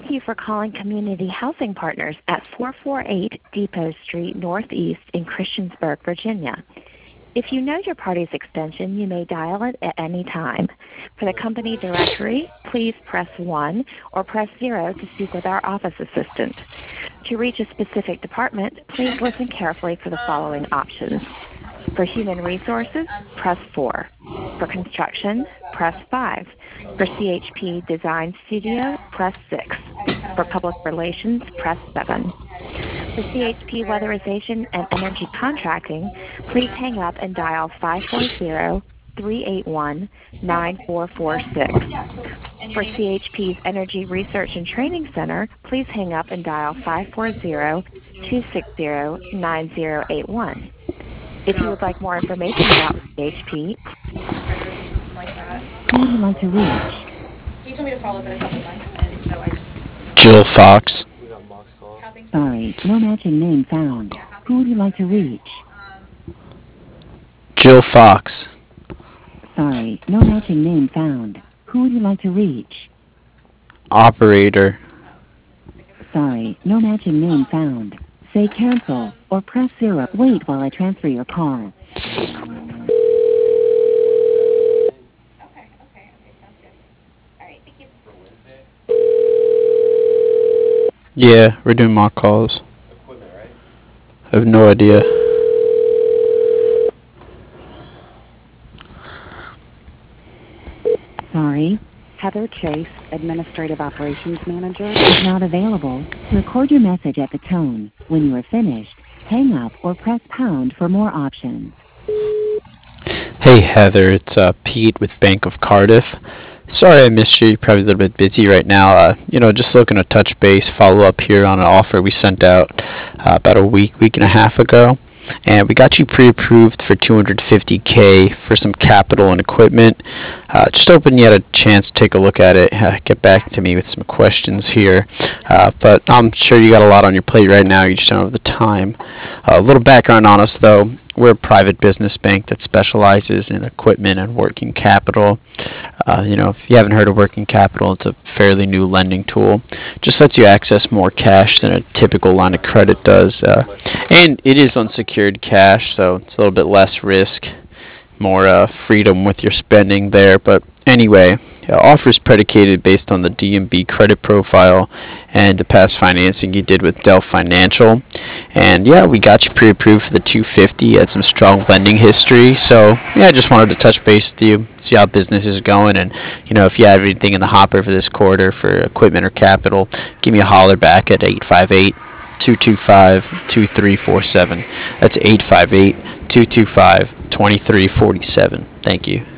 Thank you for calling Community Housing Partners at 448 Depot Street Northeast in Christiansburg, Virginia. If you know your party's extension, you may dial it at any time. For the company directory, please press 1 or press 0 to speak with our office assistant. To reach a specific department, please listen carefully for the following options. For human resources, press 4. For construction, press 5. For CHP Design Studio, press 6. For public relations, press 7. For CHP Weatherization and Energy Contracting, please hang up and dial 540-381-9446. For CHP's Energy Research and Training Center, please hang up and dial 540-260-9081. If you would like more information about CHP, who would you like to reach? He told me to follow up in a couple months, and so I just... Jill Fox. Sorry, no matching name found. Who would you like to reach? Jill Fox. Sorry, no matching name found. Who would you like to reach? Operator. Sorry, no matching name found. Say cancel or press 0. Wait while I transfer your call. Okay, sounds good. All right, thank you. Yeah, we're doing mock calls. Equipment, right? I have no idea. Sorry, Heather Chase, Administrative Operations Manager, is not available. Record your message at the tone. When you are finished, hang up or press pound for more options. Hey Heather, it's Pete with Bank of Cardiff. Sorry I missed you. You're probably a little bit busy right now. Just looking to touch base, follow up here on an offer we sent out about a week and a half ago. And we got you pre-approved for $250K for some capital and equipment. Just hoping you had a chance to take a look at it. Get back to me with some questions here. But I'm sure you got a lot on your plate right now. You just don't have the time. A little background on us, though. We're a private business bank that specializes in equipment and working capital. If you haven't heard of working capital, it's a fairly new lending tool. Just lets you access more cash than a typical line of credit does. And it is unsecured cash, so it's a little bit less risk, more freedom with your spending there. But anyway, offers predicated based on the D&B credit profile and the past financing you did with Dell Financial. And yeah, we got you pre-approved for the 250. You had some strong lending history. So yeah, I just wanted to touch base with you, see how business is going, and if you have anything in the hopper for this quarter for equipment or capital, give me a holler back at 858-225-2347. That's 858-225-2347. Thank you.